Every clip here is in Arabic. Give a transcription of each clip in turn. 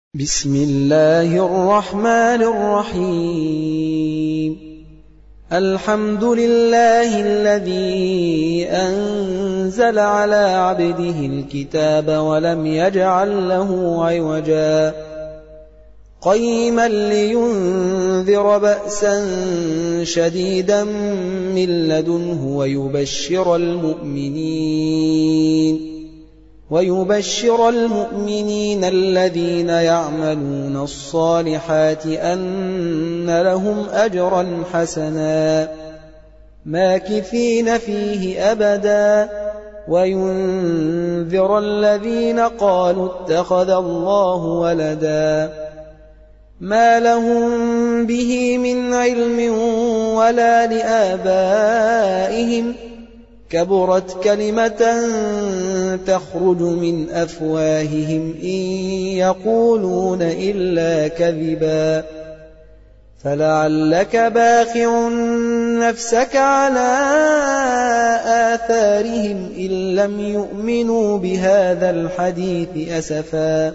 بسم الله الرحمن الرحيم. الحمد لله الذي أنزل على عبده الكتاب ولم يجعل له عوجا قيما لينذر بأسا شديدا من لدنه ويبشر المؤمنين الذين يعملون الصالحات أن لهم أجرا حسنا ماكثين فيه أبدا وينذر الذين قالوا اتخذ الله ولدا ما لهم به من علم ولا لآبائهم كبرت كلمة تخرج من أفواههم إن يقولون إلا كذبا فلعلك باخع نفسك على آثارهم إن لم يؤمنوا بهذا الحديث أسفا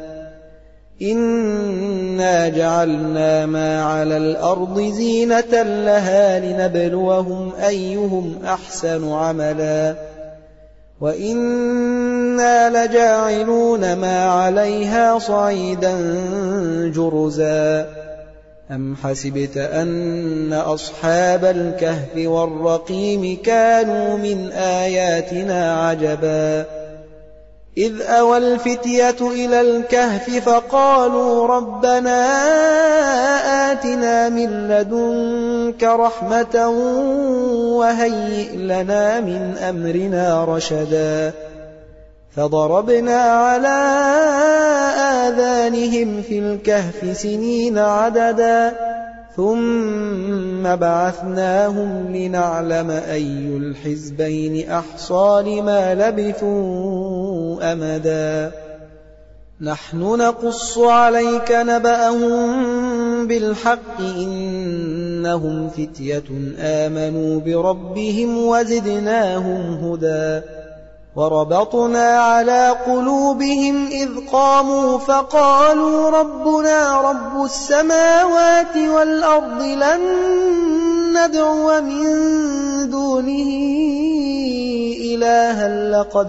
إنا جعلنا ما على الأرض زينة لها لنبلوهم أيهم أحسن عملا وإنا لجاعلون ما عليها صعيدا جرزا أم حسبت أن أصحاب الكهف والرقيم كانوا من آياتنا عجبا إذ أوى الفتية إلى الكهف فقالوا ربنا آتنا من لدنك رحمة وهيئ لنا من أمرنا رشدا فضربنا على آذانهم في الكهف سنين عددا ثم بعثناهم لنعلم أي الحزبين أحصى لما لبثوا أمدا نحن نقص عليك نبأهم بالحق إنهم فتية آمنوا بربهم وزدناهم هدى وربطنا على قلوبهم إذ قاموا فقالوا ربنا رب السماوات والأرض لن ندعو من دونه إلها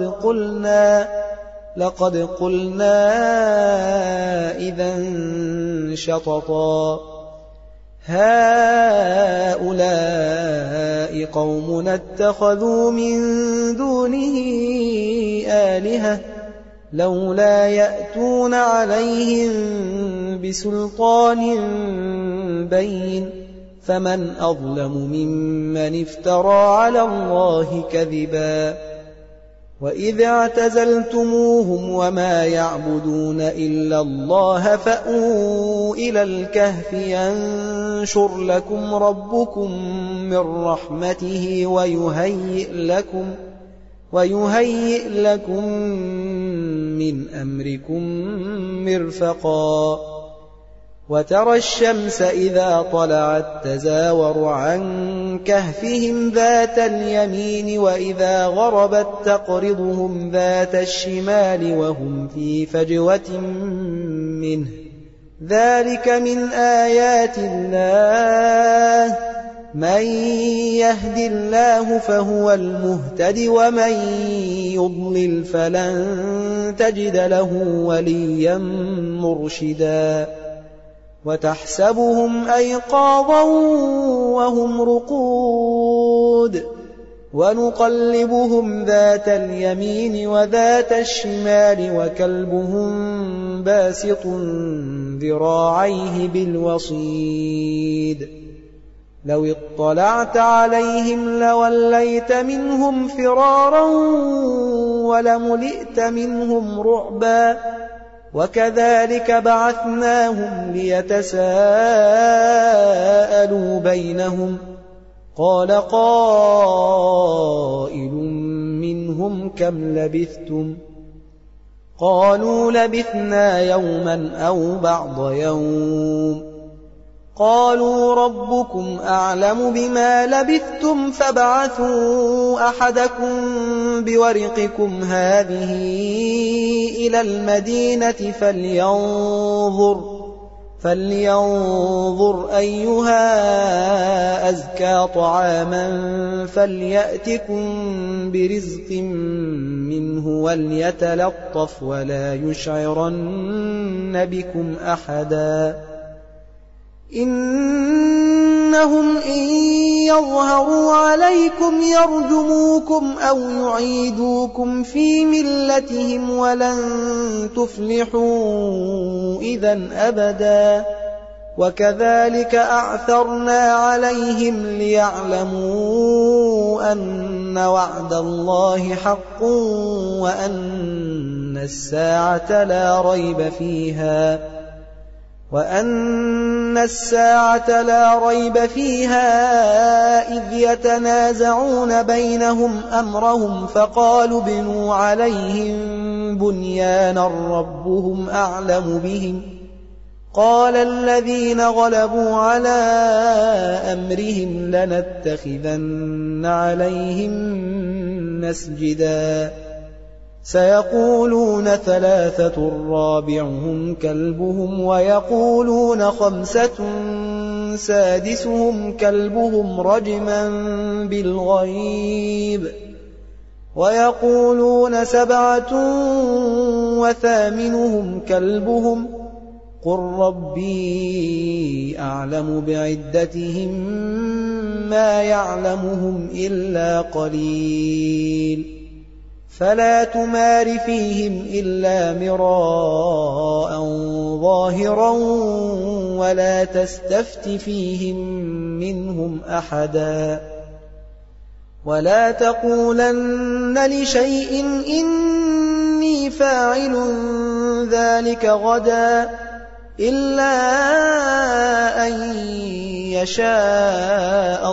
لقد قلنا إذا شططا هؤلاء قومنا اتخذوا من دونه آلهة لولا يأتون عليهم بسلطان بين فمن أظلم ممن افترى على الله كذبا وإذ اعتزلتموهم وما يعبدون إلا الله فأووا إلى الكهف ينشر لكم ربكم من رحمته ويهيئ لكم من أمركم مرفقا وترى الشمس إذا طلعت تزاور عن كهفهم ذات اليمين وإذا غربت تقرضهم ذات الشمال وهم في فجوة منه ذلك من آيات الله من يهد الله فهو المهتد ومن يضلل فلن تجد له وليا مرشدا وتحسبهم أيقاظا وهم رقود ونقلبهم ذات اليمين وذات الشمال وكلبهم باسط ذراعيه بالوصيد لو اطلعت عليهم لوليت منهم فرارا ولملئت منهم رعبا وكذلك بعثناهم ليتساءلوا بينهم قال قائل منهم كم لبثتم قالوا لبثنا يوما أو بعض يوم قالوا ربكم أعلم بما لبثتم فابعثوا أحدكم بورقكم هذه إلى المدينة فلينظر أيها أزكى طعاما فليأتكم برزق منه وليتلطف ولا يشعرن بكم أحدا إنهم إن يظهروا عليكم يرجموكم أو يعيدوكم في ملتهم ولن تفلحوا إذن أبدا وكذلك أعثرنا عليهم ليعلموا أن وعد الله حق وأن الساعة لا ريب فيها إذ يتنازعون بينهم أمرهم فقالوا ابنوا عليهم بنيانا ربهم أعلم بهم قال الذين غلبوا على أمرهم لنتخذن عليهم مسجدا سيقولون 3 رابعهم كلبهم ويقولون 5 سادسهم كلبهم رجما بالغيب ويقولون 7 وثامنهم كلبهم قل ربي أعلم بعدتهم ما يعلمهم إلا قليل فلا تمار فيهم إلا مراء ظاهرا ولا تستفت فيهم منهم أحدا ولا تقولن لشيء إني فاعل ذلك غدا إلا أن يشاء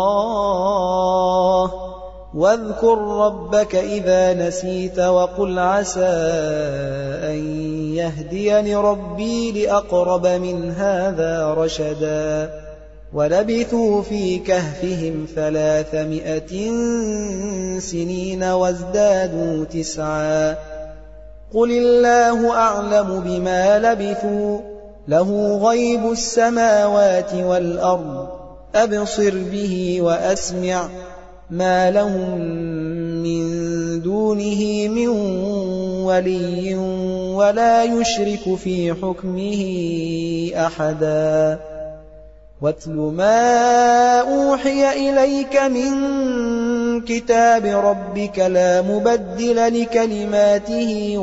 الله واذكر ربك إذا نسيت وقل عسى أن يهديني ربي لأقرب من هذا رشدا ولبثوا في كهفهم 300 سنين وازدادوا 9 قل الله أعلم بما لبثوا له غيب السماوات والأرض أبصر به وأسمع ما لهم من دونه من ولي ولا يشرك في حكمه أحدا واتل ما أوحي إليك من كتاب ربك لا مبدل لكلماته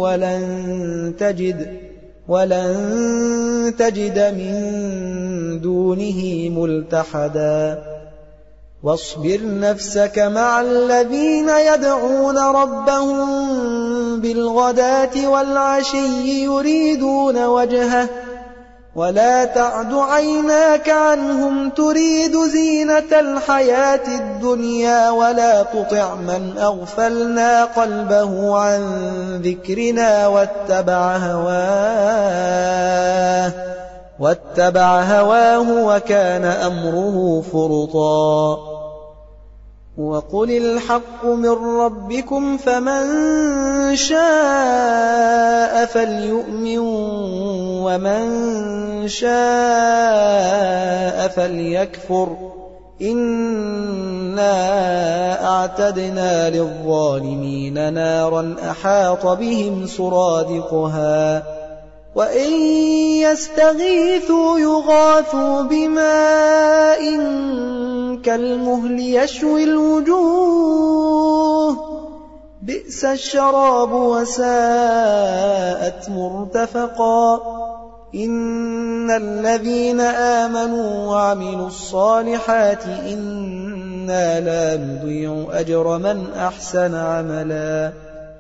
ولن تجد من دونه ملتحدا واصبر نفسك مع الذين يدعون ربهم بالغداة والعشي يريدون وجهه ولا تعد عيناك عنهم تريد زينة الحياة الدنيا ولا تطع من أغفلنا قلبه عن ذكرنا واتبع هواه وكان أمره فرطا وقل الحق من ربكم فمن شاء فليؤمن ومن شاء فليكفر إنا أعتدنا للظالمين نارا أحاط بهم سرادقها وإن يستغيثوا يغاثوا بماء كالمهل يشوي الوجوه بئس الشراب وساءت مرتفقا إن الذين آمنوا وعملوا الصالحات إنا لا نضيع أجر من أحسن عملا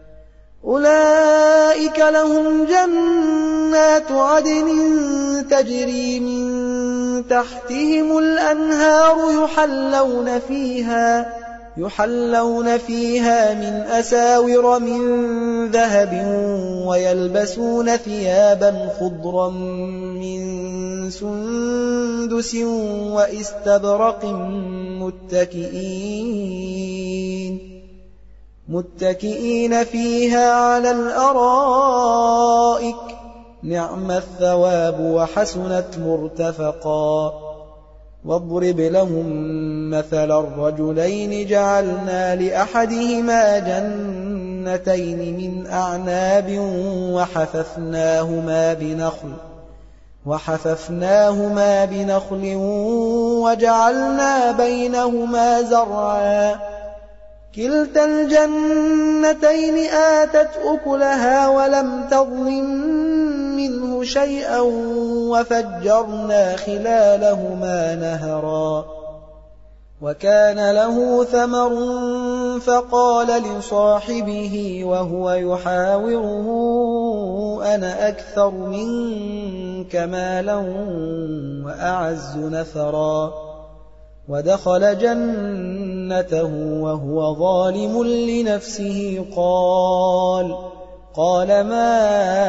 أولئك لهم جنات عدن تجري من تحتهم الأنهار يحلون فيها من أساور من ذهب ويلبسون ثيابا خضرا من سندس وإستبرق متكئين فيها على الأرائك نعم الثواب وحسنت مرتفقا واضرب لهم مثل الرجلين جعلنا لأحدهما جنتين من أعناب وحففناهما بنخل وجعلنا بينهما زرعا كلتا الجنتين آتت أكلها ولم تظلم منه شيئا وفجرنا خلالهما نهرا وكان له ثمر فقال لصاحبه وهو يحاوره أنا أكثر منك مالا وأعز نفرا ودخل جنته وهو ظالم لنفسه قال ما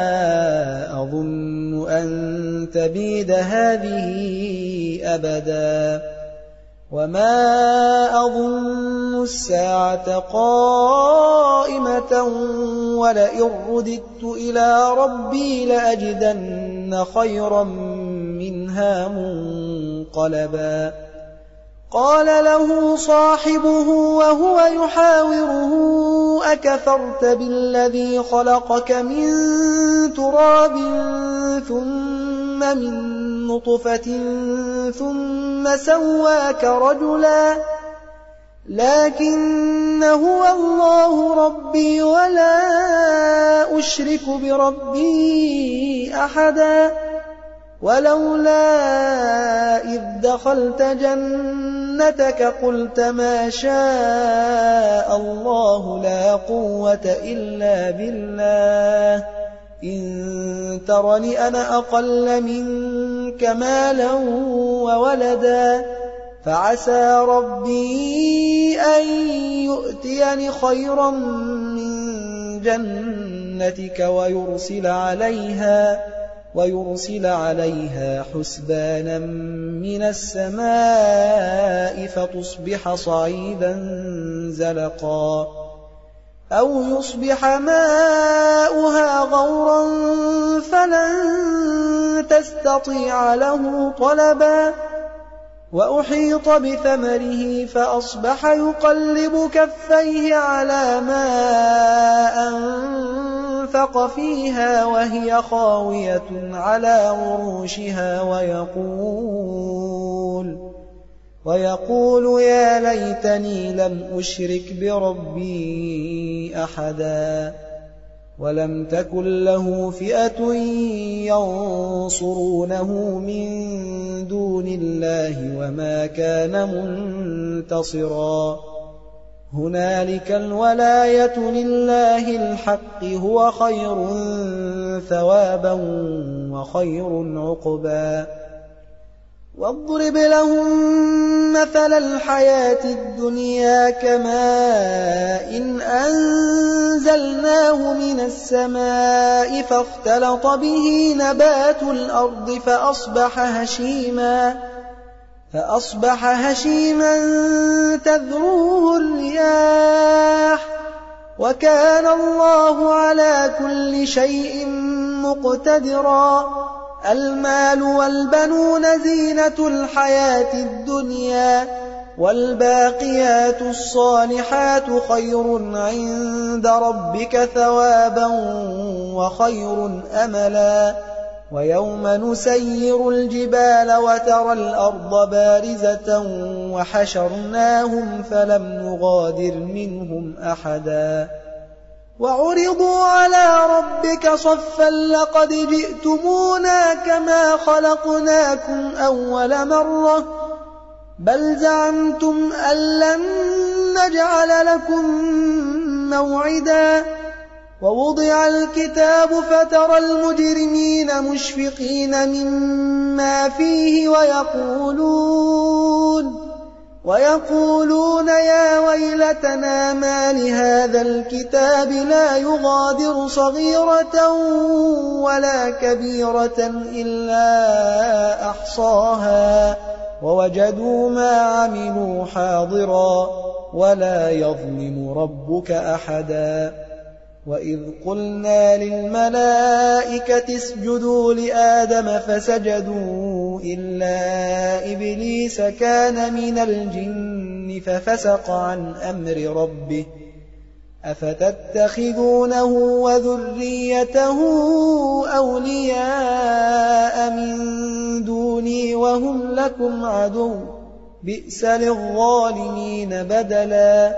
أظن أن تبيد هذه أبدا وما أظن الساعة قائمة ولئن رددت إلى ربي لأجدن خيرا منها منقلبا قال له صاحبه وهو يحاوره أكفرت بالذي خلقك من تراب ثم من نطفة ثم سواك رجلا لكن هو الله ربي ولا أشرك بربي أحدا ولولا إذ دخلت جنتك قلت ما شاء الله لا قوة إلا بالله إن ترني أنا أقل منك مالا وولدا فعسى ربي أن يؤتيني خيرا من جنتك ويرسل عليها حسبانا من السماء فتصبح صعيدا زلقا أو يصبح ماؤها غورا فلن تستطيع له طلبا وأحيط بثمره فأصبح يقلب كفيه على ما أنفق فيها وهي خاوية على عروشها ويقول يا ليتني لم أشرك بربي أحدا ولم تكن له فئة ينصرونه من دون الله وما كان منتصرا هنالك الولاية لله الحق هو خير ثوابا وخير عقبا واضرب لهم مثل الحياة الدنيا كماء إن أنزلناه من السماء فاختلط به نبات الأرض فأصبح هشيما تذروه الرياح وكان الله على كل شيء مقتدرا المال والبنون زينة الحياة الدنيا والباقيات الصالحات خير عند ربك ثوابا وخير أملا ويوم نسير الجبال وترى الأرض بارزة وحشرناهم فلم نغادر منهم أحدا وعرضوا على ربك صفا لقد جئتمونا كما خلقناكم أول مرة بل زعمتم أن لن نجعل لكم موعدا ووضع الكتاب فترى المجرمين مشفقين مما فيه ويقولون يا ويلتنا ما لهذا الكتاب لا يغادر صغيرة ولا كبيرة إلا أحصاها ووجدوا ما عملوا حاضرا ولا يظلم ربك أحدا وإذ قلنا للملائكة اسجدوا لآدم فسجدوا إلا إبليس كان من الجن ففسق عن أمر ربه أفتتخذونه وذريته أولياء من دوني وهم لكم عدو بئس للظالمين بدلا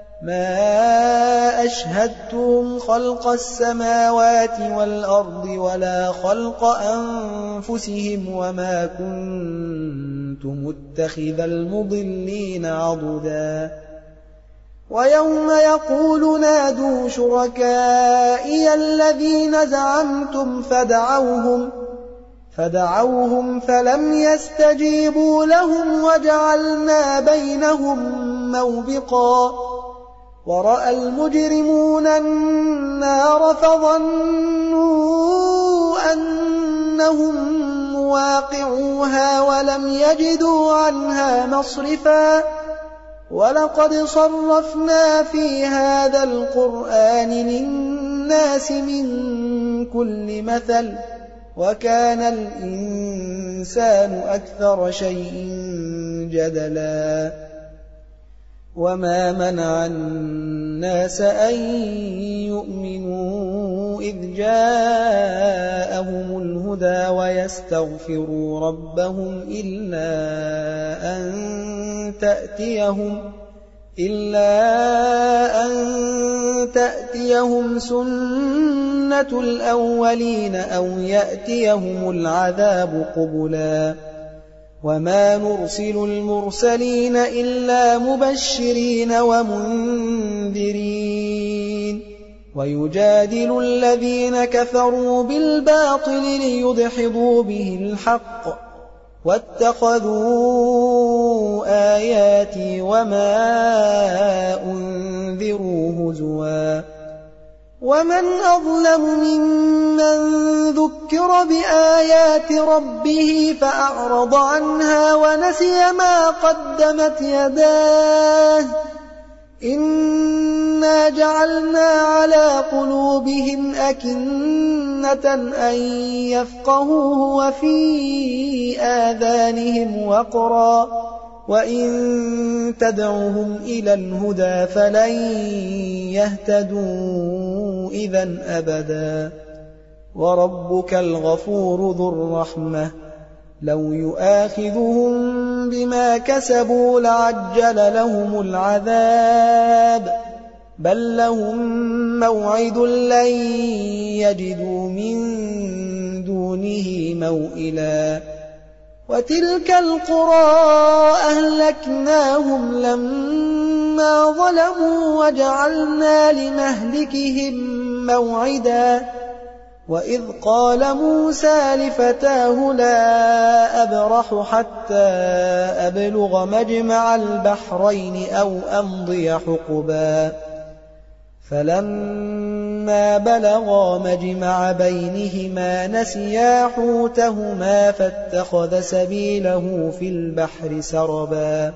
ما أشهدتهم خلق السماوات والأرض ولا خلق أنفسهم وما كنت متخذ المضلين عضدا ويوم يقول نادوا شركائي الذين زعمتم فدعوهم فلم يستجيبوا لهم وجعلنا بينهم موبقا ورأى المجرمون النار فظنوا أنهم مواقعوها ولم يجدوا عنها مصرفا ولقد صرفنا في هذا القرآن للناس من كل مثل وكان الإنسان أكثر شيء جدلا وما منع الناس أن يؤمنوا إذ جاءهم الهدى ويستغفروا ربهم إلا أن تأتيهم سنة الأولين أو يأتيهم العذاب قبلا وما نرسل المرسلين إلا مبشرين ومنذرين ويجادل الذين كفروا بالباطل ليدحضوا به الحق واتخذوا آياتي وما أنذروا هزوا ومن أظلم ممن ذكر بآيات ربه فأعرض عنها ونسي ما قدمت يداه إنا جعلنا على قلوبهم أكنة أن يفقهوه وفي آذانهم وقرا وإن تدعوهم إلى الهدى فلن يهتدوا إذن أبدا وربك الغفور ذو الرحمة لو يؤاخذهم بما كسبوا لعجل لهم العذاب بل لهم موعد لن يجدوا من دونه موئلا وتلك القرى أهلكناهم لما ظلموا وجعلنا لمهلكهم موعدا وإذ قال موسى لفتاه لا أبرح حتى أبلغ مجمع البحرين أو أمضي حقبا فلما بلغا مجمع بينهما نسيا حوتهما فاتخذ سبيله في البحر سربا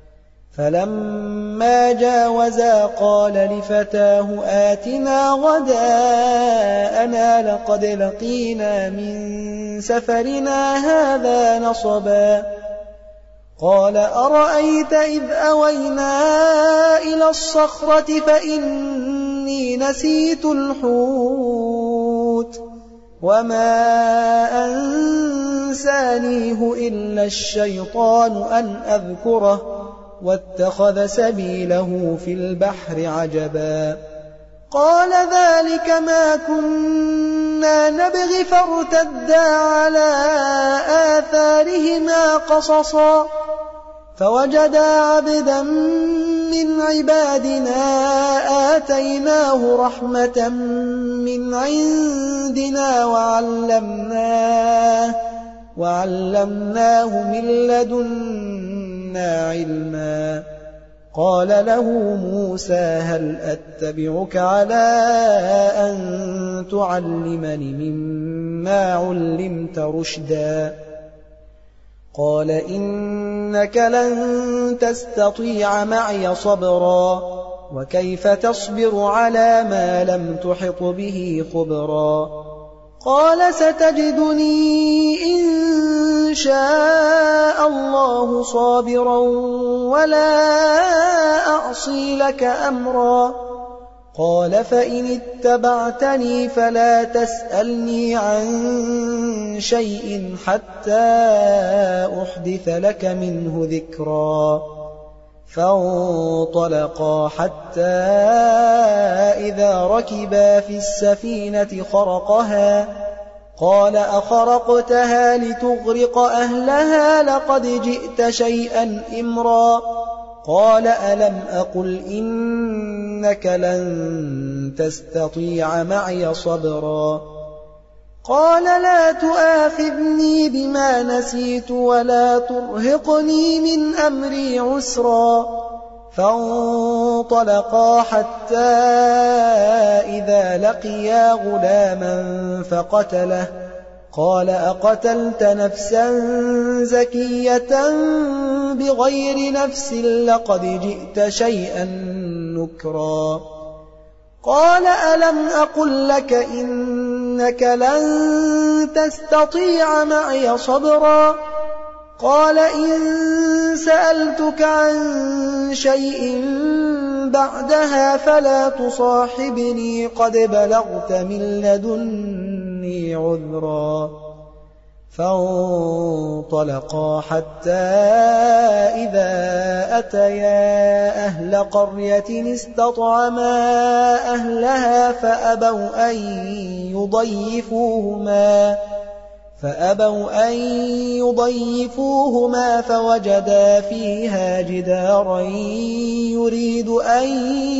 فلما جاوزا قال لفتاه آتنا غداءنا لقد لقينا من سفرنا هذا نصبا قال أرأيت إذ أوينا إلى الصخرة فإني نسيت الحوت وما أنسانيه إلا الشيطان أن أذكره واتخذ سبيله في البحر عجبا قال ذلك ما كنا نبغي فارتدا على آثارهما قصصا فوجدا عبدا من عبادنا آتيناه رحمة من عندنا وعلمناه من لدنا لدنا علما. قال له موسى هل أتبعك على أن تعلمني مما علمت رشدا؟ قال إنك لن تستطيع معي صبرا وكيف تصبر على ما لم تحط به خبرا؟ قال ستجدني إن شاء الله صابرا ولا أعصي لك أمرا. قال فإن اتبعتني فلا تسألني عن شيء حتى أحدث لك منه ذكرا. فانطلقا حتى إذا ركبا في السفينة خرقها قال أخرقتها لتغرق أهلها لقد جئت شيئا إمرا. قال ألم أقل إنك لن تستطيع معي صبرا؟ قال لا تؤاخذني بما نسيت ولا ترهقني من أمري عسرا. فانطلقا حتى إذا لقيا غلاما فقتله. قال أقتلت نفسا زكية بغير نفس لقد جئت شيئا نكرا. قال ألم أقل لك إنك لن تستطيع معي صبرا؟ قال إن سألتك عن شيء بعدها فلا تصاحبني قد بلغت من لدني عذرا. فانطلقا حتى إذا أتيا أهل قرية استطعما أهلها فأبوا أن يضيفوهما فوجدا فيها جدارا يريد أن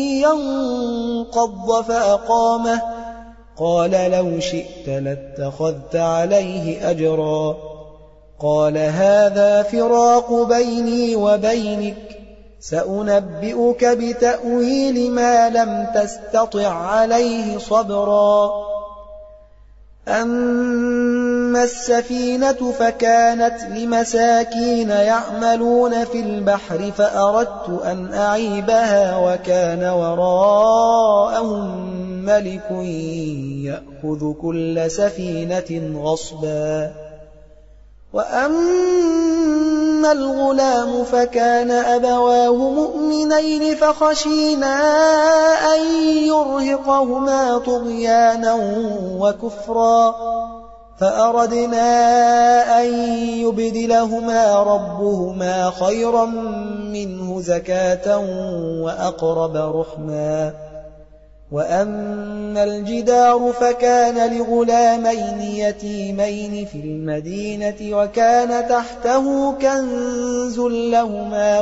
ينقض فأقامه. قال لو شئت لاتخذت عليه أجرا. قال هذا فراق بيني وبينك سأنبئك بتأويل ما لم تستطع عليه صبرا. أما السفينة فكانت لمساكين يعملون في البحر فأردت أن أعيبها وكان وراءهم ملك يأخذ كل سفينة غصبا. وأما الغلام فكان أبواه مؤمنين فخشينا أن يرهقهما طغيانا وكفرا فأردنا أن يبدلهما ربهما خيرا منه زكاة وأقرب رحما. وأما الجدار فكان لغلامين يتيمين في المدينة وكان تحته كنز لهما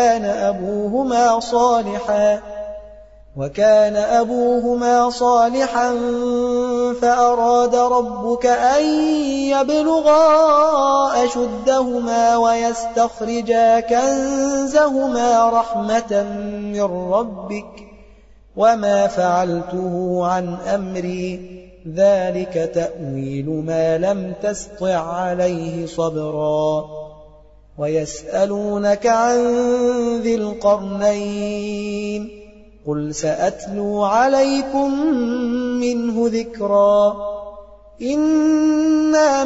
وكان أبوهما صالحا فأراد ربك أن يبلغا أشدهما ويستخرجا كنزهما رحمة من ربك وما فعلته عن أمري ذلك تأويل ما لم تسطع عليه صبرا. ويسألونك عن ذي القرنين قل سأتلو عليكم منه ذكرا. إنا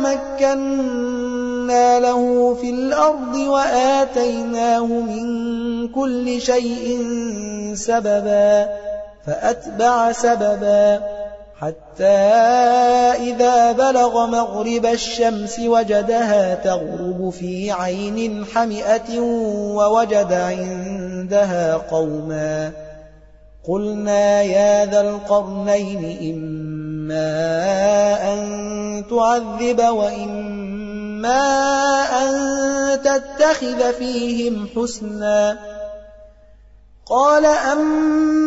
مكنا له في الأرض وآتيناه من كل شيء سببا فأتبع سببا حتى إذا بلغ مغرب الشمس وجدها تغرب في عين حمئة ووجد عندها قوما. قلنا يا ذا القرنين إما أن تعذب وإما أن تتخذ فيهم حسنا. قال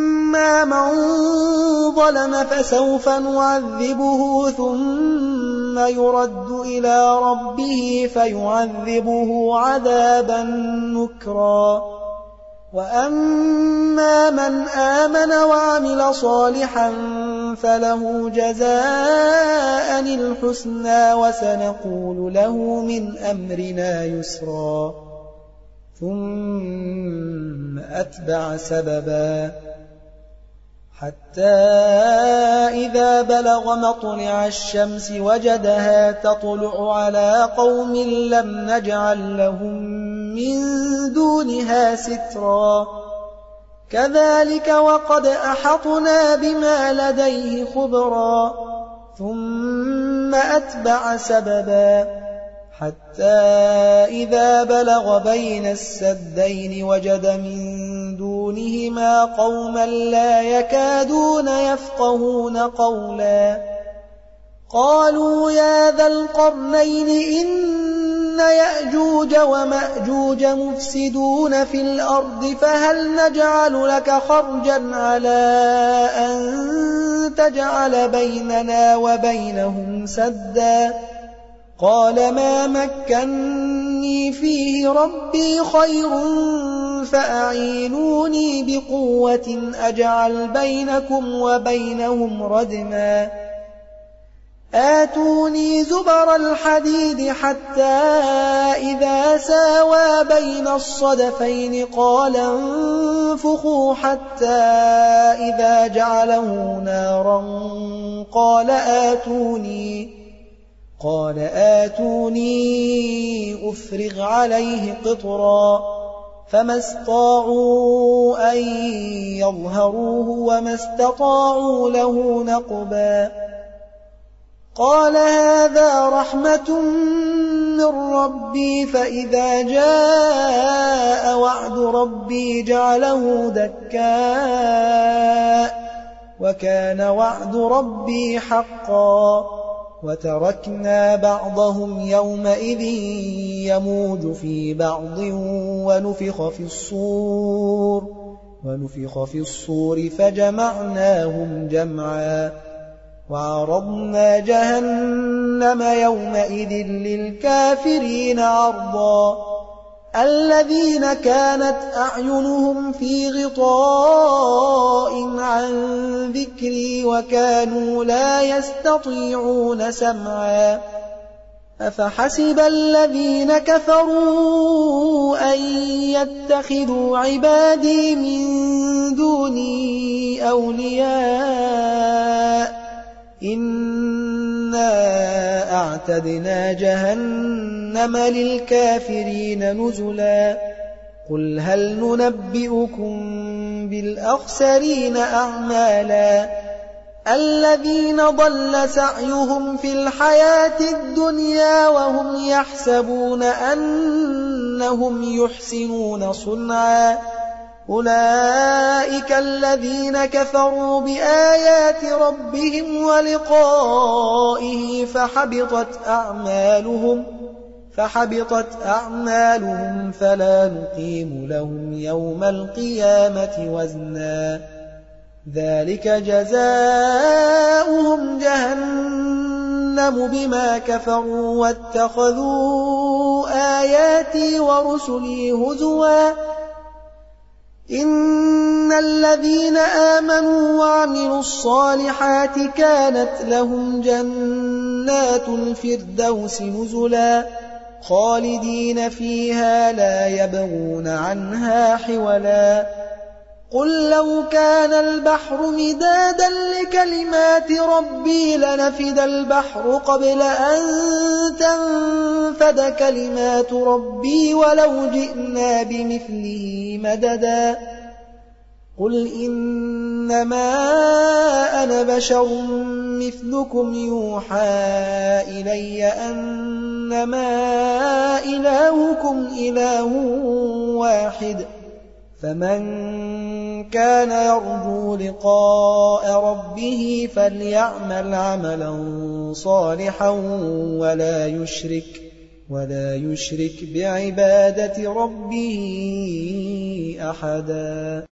أما من ظلم فسوف نعذبه ثم ثم يرد إلى ربه فيعذبه عذابا نكرا. وأما من آمن وعمل صالحا فله جزاء الحسنى وسنقول له من أمرنا يسرا. ثم أتبع سببا حتى إذا بلغ مطلع الشمس وجدها تطلع على قوم لم نجعل لهم من دونها سترا. كذلك وقد أحطنا بما لديه خبرا. ثم أتبع سببا حتى إذا بلغ بين السدين وجد من دونهما قوما لا يكادون يفقهون قولا. قالوا يا ذا القرنين إن يأجوج ومأجوج مفسدون في الأرض فهل نجعل لك خرجا على أن تجعل بيننا وبينهم سدا. قال ما مكني فيه ربي خير فأعينوني بقوة أجعل بينكم وبينهم ردما. آتوني زبر الحديد حتى إذا ساوى بين الصدفين قال انفخوا حتى إذا جعله نارا قال آتوني أفرغ عليه قطرا. فما استطاعوا أن يظهروه وما استطاعوا له نقبا. قال هذا رحمة من ربي فإذا جاء وعد ربي جعله دكاء وكان وعد ربي حقا. وتركنا بعضهم يومئذ يموج في بعض ونفخ في الصور فجمعناهم جمعا. وعرضنا جهنم يومئذ للكافرين عرضا. الذين كانت أعينهم في غطاء عن ذكري وكانوا لا يستطيعون سمعا. أفحسب الذين كفروا أن يتخذوا عبادي من دوني أولياء إنا أعتدنا جهنم للكافرين نزلا. قل هل ننبئكم بالأخسرين أعمالا الذين ضل سعيهم في الحياة الدنيا وهم يحسبون أنهم يحسنون صنعا. أولئك الذين كفروا بآيات ربهم ولقائه فحبطت أعمالهم فلا نقيم لهم يوم القيامة وزنا. ذلك جزاؤهم جهنم بما كفروا واتخذوا آياتي ورسلي هزوا. إن الذين آمنوا وعملوا الصالحات كانت لهم جنات الفردوس نزلا خالدين فيها لا يبغون عنها حولا. قل لو كان البحر مدادا لكلمات ربي لنفد البحر قبل أن تنفد كلمات ربي ولو جئنا بمثله مددا. قل إنما أنا بشر مثلكم يوحى إلي أنما إلهكم إله واحد فمن كان يرجو لقاء ربه فليعمل عملا صالحا ولا يشرك بعبادة ربه أحدا.